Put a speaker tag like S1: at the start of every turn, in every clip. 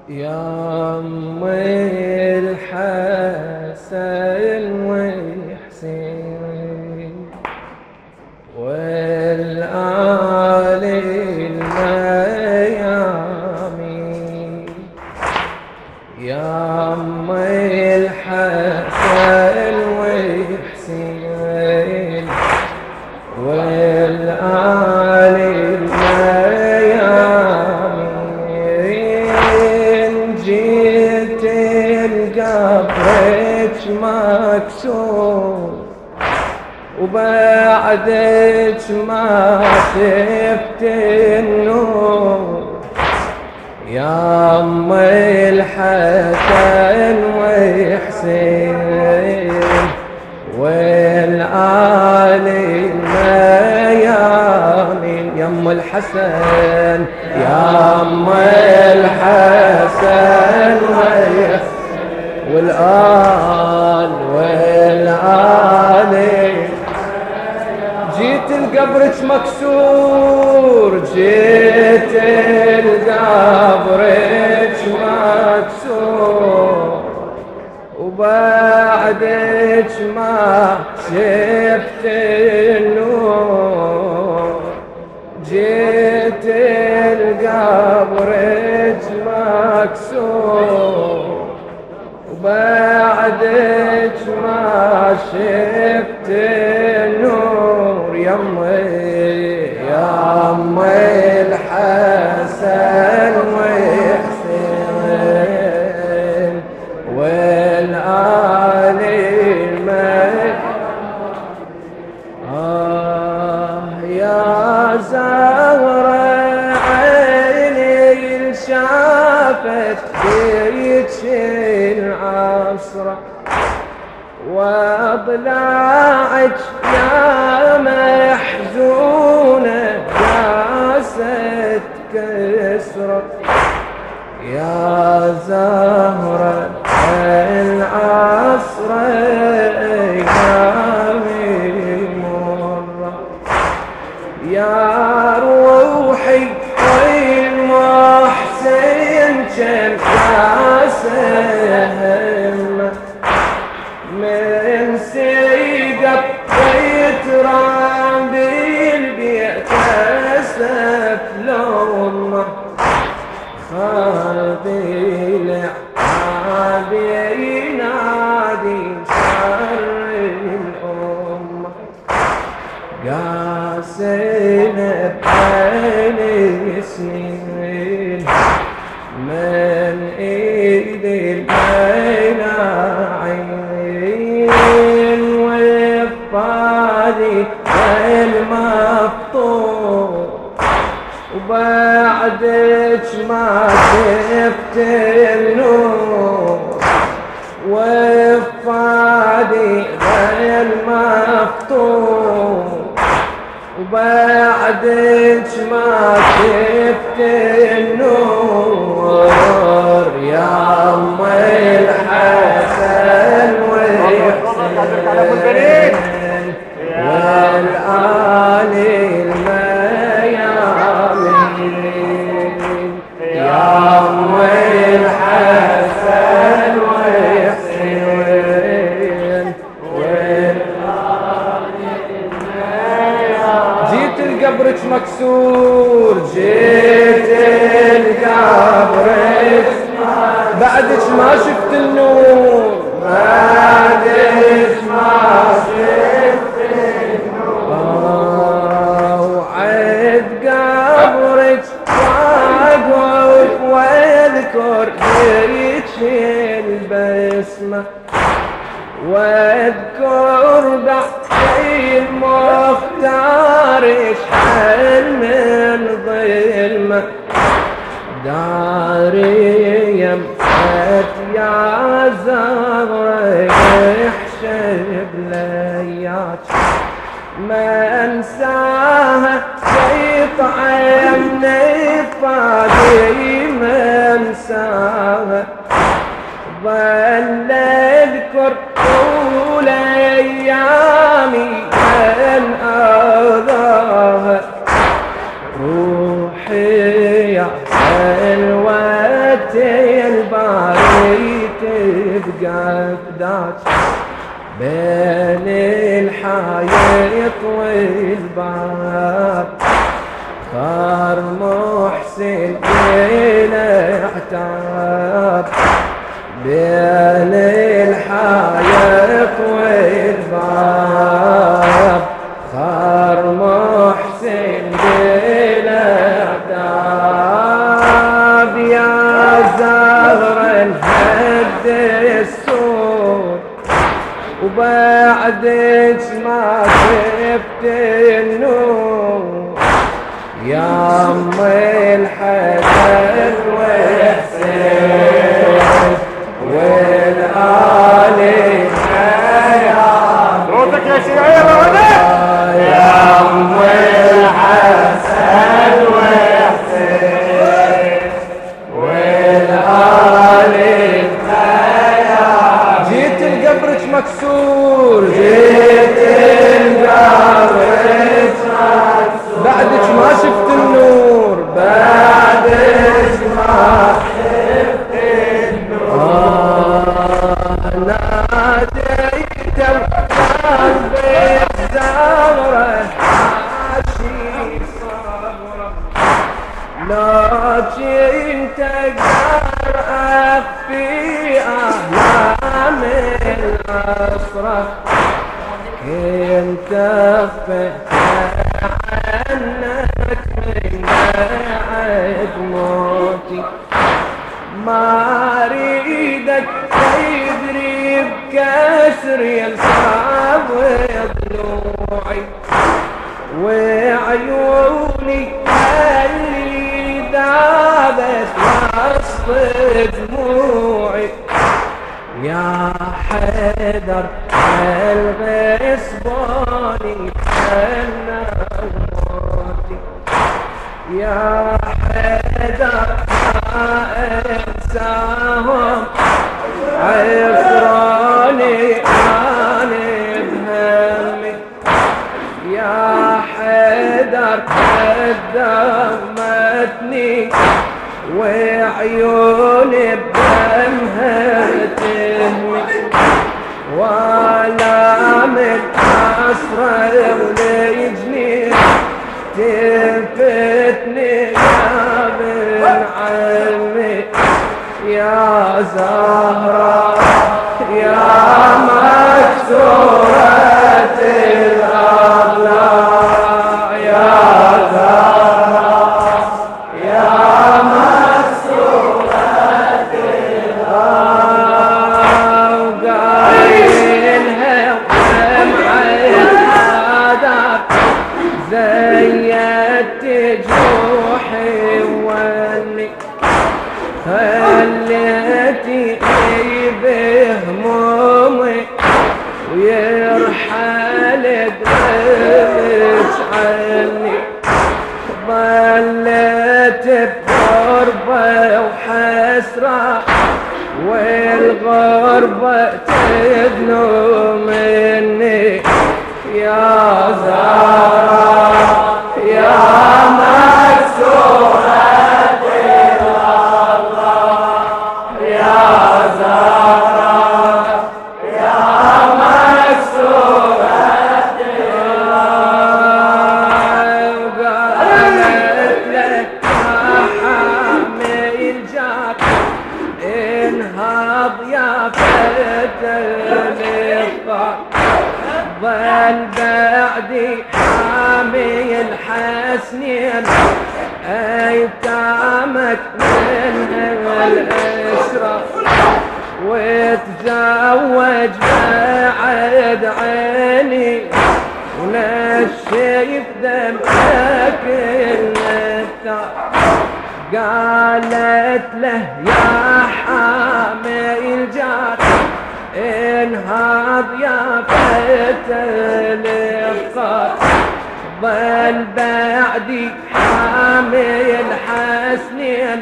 S1: يا أم الحسن وحسين والآل الميامين، يا أم الحسن وحسين والآل الميامين، جيت القبرك مكسور وبعدك ما شفت النور، يا أم الحسن وحسين والآل الميامين، يا أم الحسن يا أم الحسن والآل جيت القبرك مكسور، جيت القبرك مكسور وبعدك ما شفت النور، جيت القبرك مكسور وبعدك ما شفت النور، يا أم الحسن وحسين والآل يا زهرة عيني شافت بيك العصرة واضلاعك يا محزونة جاست كسرة، يا زهرة العصر أيامي مرة، يا روحي والمحسن كان كاسهم من سيقب بيت رامي البيت أسف لونه خابي لعابي ينادي شر الأمة، قاسين بعيني سنين من ايد المناعين وفادي المفطور وبعدك ما شفت النور، وفادي المفطور وبعدك ما شفت النور، يا أم الحسن وحسين والآل الميامين، يا أم الحسن وحسين والآل الميامين، جيت القبرك مكسور، جيت القبرك بعدك ما شفت النور، بعدك ما شفت النور، وعد قبرك واقف واذكر بيك البسمة، واذكر بعدين مختارك حل من ظلمة، داري يمحت يا زهرة يحشب لياك ما انساها يطعمني فادي ما انساها، ظل اذكر طول ايامي من اذاها، روحي يا حلوتي قفدات بين الحايط والباب صار محسن بالاعتاب بين الحايط والباب صار محسن بالاعتاب يا زهرا انهد السور وبعدك ما شفت النور يا ام الحسن والحسين والآل الحياة
S2: صوتك يا شيعي
S1: يا ام الحسن والحسين والآل الحياة جيت القبرك مكسور جيت القبرك مكسور بعدك ما شفت النور بعدك ما شفت النور ناديت وكان بالزهرة عاشي صبرا لكن تقدر أخفي أحلام الأسرة كنت أخفيت عنك من بعد موتي ما أريدك تدري بكسر ينصاب ضلوعي وعيوني اللي ذابت وسط دموعي يا حيدر الغصباني أنا وموتي يا حيدر ما انساهم عفراني أنا بهمي يا حيدر قدمتني وعيوني بدمها تهمي ولا من أسرى ولجني تفتني يا بن عمي يا زهرة يا مكسورة الأضلاع يا زهرة يا مكسورة الأضلاع وقايلها ومعيد زيت جروحي واني خليتي بهمومي ويرحل دمك عني ظليت بغربة وحسرة والغربة تدنو مني يا زهرة يا مكسورة الأضلاع يا زهرة يا مكسورة الأضلاع وقالت لك يا حامي الجار انهض يا فتى الإفطار ظل بعدي حامي الحسنين ايتامك من الاسرى وتزوج بعد عيني ونشيت دمك النثار قالت له يا حامي الجار انهض يا فتى الافطار ظل بعدي حامي الحسنين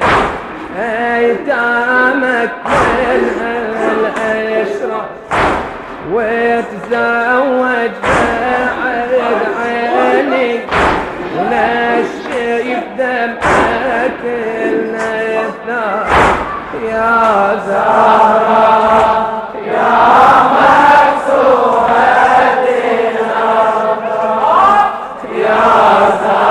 S1: ايتامك من الاشرار وتزوج بعد عيني ونشي بدمعك النثار يا زهرة
S2: صار